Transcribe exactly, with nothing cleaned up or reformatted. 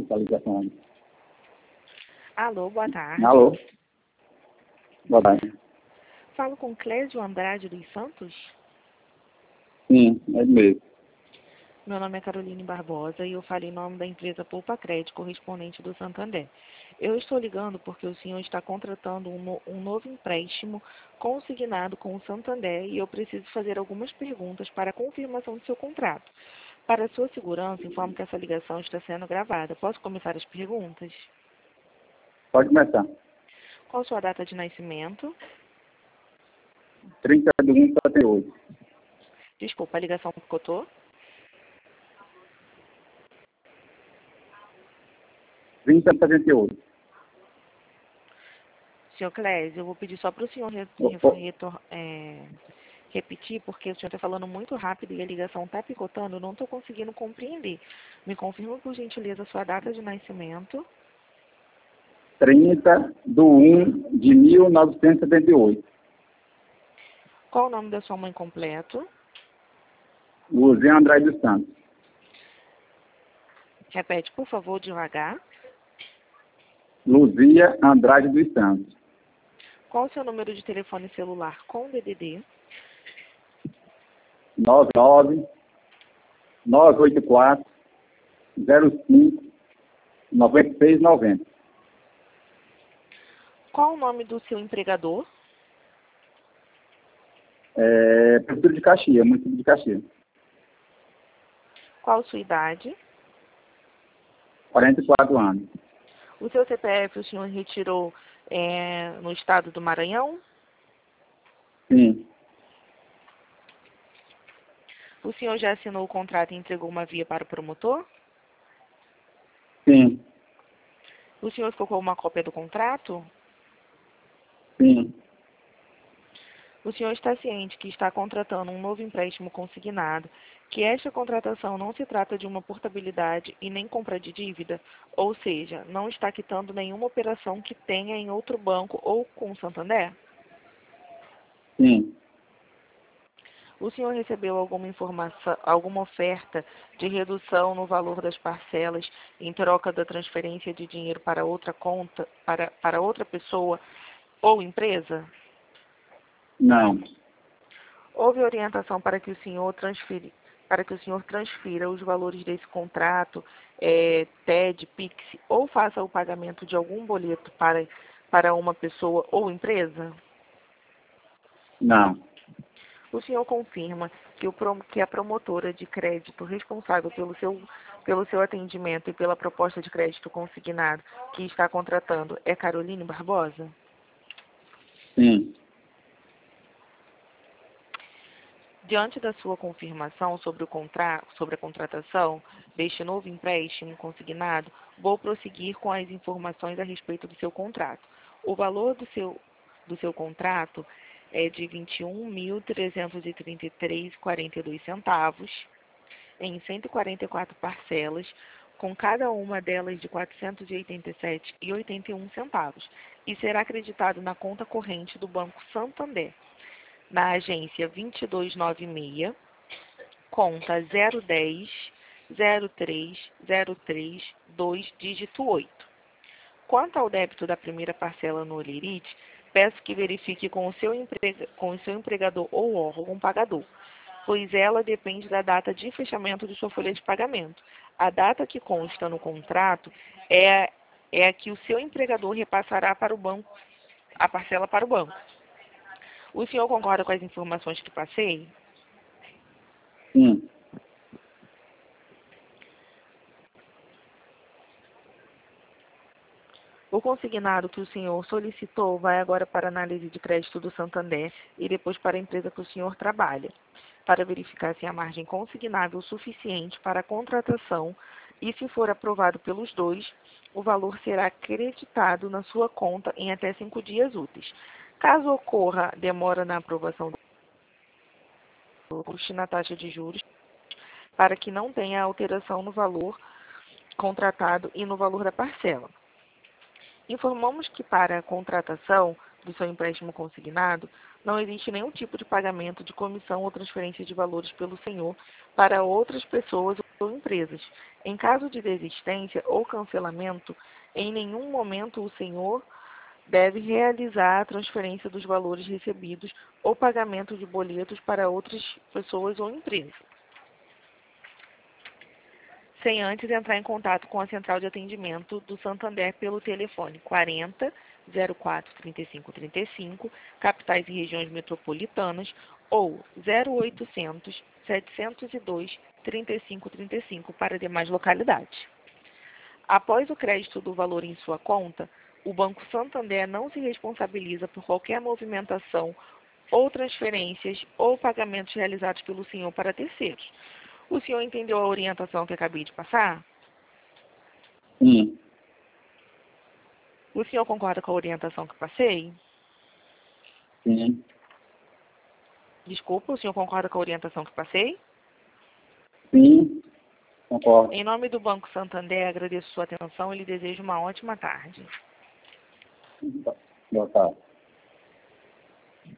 essa ligação aí. Alô, boa tarde. Alô? Boa tarde. Falo com Clésio Andrade dos Santos? Sim, é mesmo. Meu nome é Caroline Barbosa e eu falo em nome da empresa Poupa Crédito, correspondente do Santander. Eu estou ligando porque o senhor está contratando um, no, um novo empréstimo consignado com o Santander e eu preciso fazer algumas perguntas para a confirmação do seu contrato. Para sua segurança, informo que essa ligação está sendo gravada. Posso começar as perguntas? Pode começar. Qual sua data de nascimento? trinta de um de setenta e oito. Desculpa, a ligação picotou? trinta de setenta e oito. Senhor Clésio, eu vou pedir só para o senhor re, Oh, re, oh. retor, é, repetir, porque o senhor está falando muito rápido e a ligação está picotando, eu não estou conseguindo compreender. Me confirma, por gentileza, a sua data de nascimento. trinta de um de mil novecentos e setenta e oito. Qual o nome da sua mãe completo? Luzia Andrade dos Santos. Repete, por favor, devagar. Luzia Andrade dos Santos. Qual o seu número de telefone celular com D D D? nove nove nove oito quatro zero cinco nove seis nove zero. Qual o nome do seu empregador? É, Prefeitura de Caxias, município de Caxias. Qual a sua idade? quarenta e quatro anos. O seu C P F o senhor retirou é, no estado do Maranhão? Sim, O senhor já assinou o contrato e entregou uma via para o promotor? sim, O senhor ficou com uma cópia do contrato? sim, O senhor está ciente que está contratando um novo empréstimo consignado, que esta contratação não se trata de uma portabilidade e nem compra de dívida, ou seja, não está quitando nenhuma operação que tenha em outro banco ou com o Santander? sim. O senhor recebeu alguma informação, alguma oferta de redução no valor das parcelas em troca da transferência de dinheiro para outra conta, para, para outra pessoa ou empresa? Não, Houve orientação para que o senhor transferi, para que o senhor transfira os valores desse contrato, é, T E D, Pix, ou faça o pagamento de algum boleto para, para uma pessoa ou empresa? não, O senhor confirma que, o, que a promotora de crédito responsável pelo seu, pelo seu atendimento e pela proposta de crédito consignado que está contratando é Caroline Barbosa? sim, Diante da sua confirmação sobre, o contra... sobre a contratação deste novo empréstimo consignado, vou prosseguir com as informações a respeito do seu contrato. O valor do seu, do seu contrato é de vinte e um mil trezentos e trinta e três reais e quarenta e dois centavos, em cento e quarenta e quatro parcelas, com cada uma delas de quatrocentos e oitenta e sete reais e oitenta e um centavos, e será acreditado na conta corrente do Banco Santander, na agência vinte e dois noventa e seis, conta zero dez zero três zero três dois, dígito oito. Quanto ao débito da primeira parcela no Olerite, peço que verifique com o seu, emprega, com o seu empregador ou órgão pagador, pois ela depende da data de fechamento de sua folha de pagamento. A data que consta no contrato é, é a que o seu empregador repassará para o banco, a parcela para o banco. O senhor concorda com as informações que passei? sim. O consignado que o senhor solicitou vai agora para a análise de crédito do Santander e depois para a empresa que o senhor trabalha, para verificar se a margem consignável suficiente para a contratação e, se for aprovado pelos dois, o valor será acreditado na sua conta em até cinco dias úteis. Caso ocorra demora na aprovação do custo na taxa de juros, para que não tenha alteração no valor contratado e no valor da parcela. Informamos que para a contratação do seu empréstimo consignado, não existe nenhum tipo de pagamento de comissão ou transferência de valores pelo senhor para outras pessoas ou empresas. Em caso de desistência ou cancelamento, em nenhum momento o senhor deve realizar a transferência dos valores recebidos ou pagamento de boletos para outras pessoas ou empresas, sem antes entrar em contato com a central de atendimento do Santander pelo telefone quarenta, zero quatro, trinta e cinco, trinta e cinco, capitais e regiões metropolitanas, ou zero oitocentos, setecentos e dois, trinta e cinco, trinta e cinco para demais localidades. Após o crédito do valor em sua conta, o Banco Santander não se responsabiliza por qualquer movimentação ou transferências ou pagamentos realizados pelo senhor para terceiros. O senhor entendeu a orientação que acabei de passar? Sim. O senhor concorda com a orientação que passei? Sim. Desculpa, o senhor concorda com a orientação que passei? Sim. Concordo. Em nome do Banco Santander, agradeço sua atenção e lhe desejo uma ótima tarde. Boa tarde.